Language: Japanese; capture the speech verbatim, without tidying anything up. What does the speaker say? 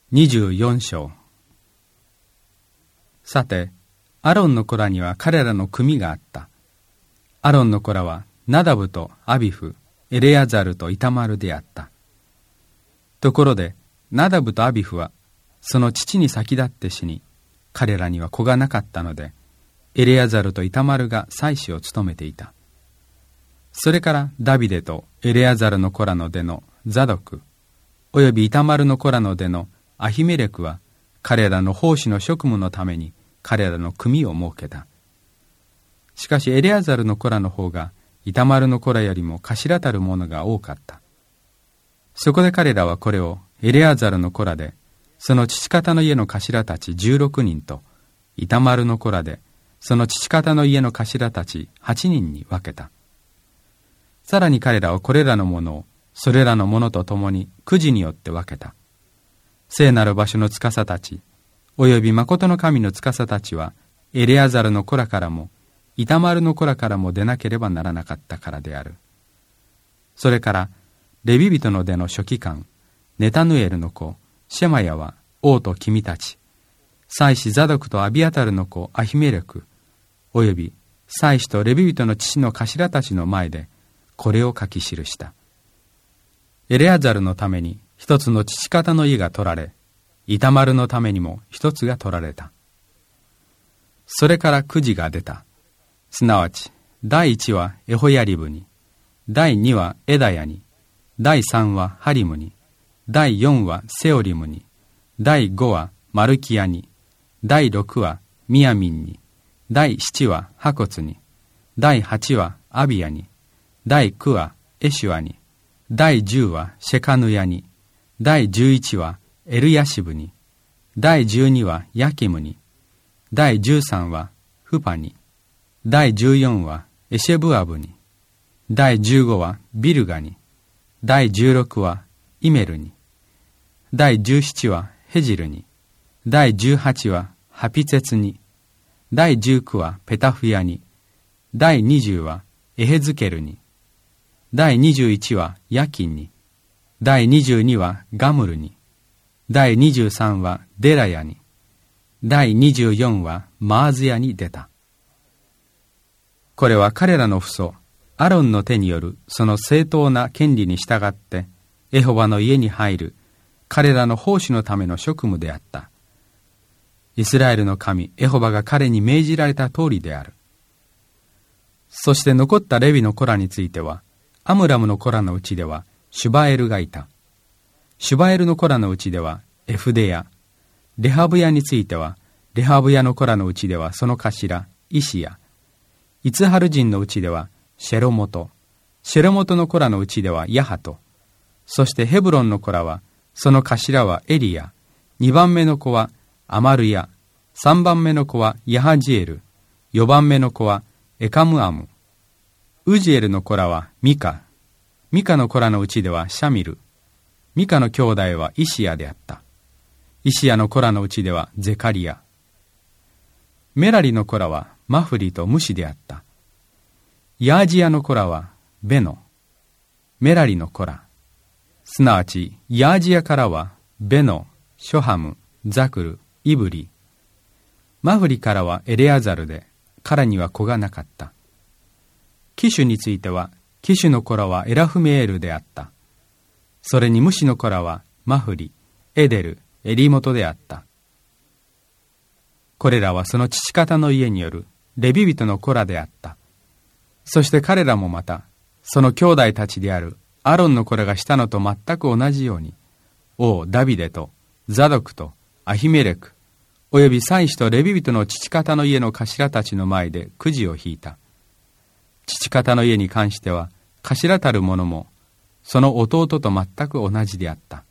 にじゅうよん章。さて、アロンの子らには彼らの組があった。アロンの子らはナダブとアビフ、エレアザルとイタマルであった。ところで、ナダブとアビフはその父に先立って死に、彼らには子がなかったので、エレアザルとイタマルが祭司を務めていた。それからダビデとエレアザルの子らの出のザドク、およびイタマルの子らの出のアヒメレクは、彼らの奉仕の職務のために彼らの組を設けた。しかしエレアザルの子らの方がイタマルの子らよりも頭たるものが多かった。そこで彼らはこれをエレアザルの子らで、その父方の家の頭たちじゅうろくにんと、イタマルの子らで、その父方の家の頭たちはちにんに分けた。さらに彼らはこれらのものを、それらのものと共にくじによって分けた。聖なる場所の司たち、および誠の神の司たちは、エレアザルの子らからも、イタマルの子らからも出なければならなかったからである。それから、レビ人の出の書記官、ネタヌエルの子、シェマヤは王と君たち、祭司ザドクとアビアタルの子アヒメレク、および祭司とレビ人の父の頭たちの前で、これを書き記した。エレアザルのために一つの父方の家が取られ、イタマルのためにも一つが取られた。それからくじが出た。すなわち、第一はエホヤリブに、第二はエダヤに、第三はハリムに、第四はセオリムに、第五はマルキヤに、第六はミヤミンに、第七はハコツに、第八はアビヤに、第九はエシュアに、第十はシェカヌヤに、第十一はエルヤシブに、第十二はヤキムに、第十三はフパに、第十四はエシェブアブに、第十五はビルガに、第十六はイメルに、第十七はヘジルに、第十八はハピツェツに、第十九はペタフヤに、第二十はエヘズケルに、第二十一はヤキンに、第二十二はガムルに、第二十三はデラヤに、第二十四はマーズヤに出た。これは彼らの父祖アロンの手によるその正当な権利に従ってエホバの家に入る彼らの奉仕のための職務であった。イスラエルの神エホバが彼に命じられた通りである。そして残ったレビの子らについては、アムラムの子らのうちではシュバエルがいた。シュバエルの子らのうちではエフデヤ、レハブヤについてはレハブヤの子らのうちではその頭イシヤ、イツハル人のうちではシェロモト、シェロモトの子らのうちではヤハト、そしてヘブロンの子らはその頭はエリヤ、二番目の子はアマルヤ、三番目の子はヤハジエル、四番目の子はエカムアム。ウジエルの子らはミカ、ミカの子らのうちではシャミル、ミカの兄弟はイシヤであった。イシヤの子らのうちではゼカリヤ。メラリの子らはマフリとムシであった。ヤージヤの子らはベノ、メラリの子ら、すなわちヤージヤからはベノ、ショハム、ザクル、イブリ、マフリからはエレアザルで、彼には子がなかった。キシュについては、キシュの子らはエラフメールであった。それにムシの子らはマフリ、エデル、エリモトであった。これらはその父方の家によるレビ人の子らであった。そして彼らもまた、その兄弟たちであるアロンの子らがしたのと全く同じように、王ダビデとザドクとアヒメレク、および祭司とレビ人の父方の家の頭たちの前でくじを引いた。父方の家に関しては、頭たる者も、その弟と全く同じであった。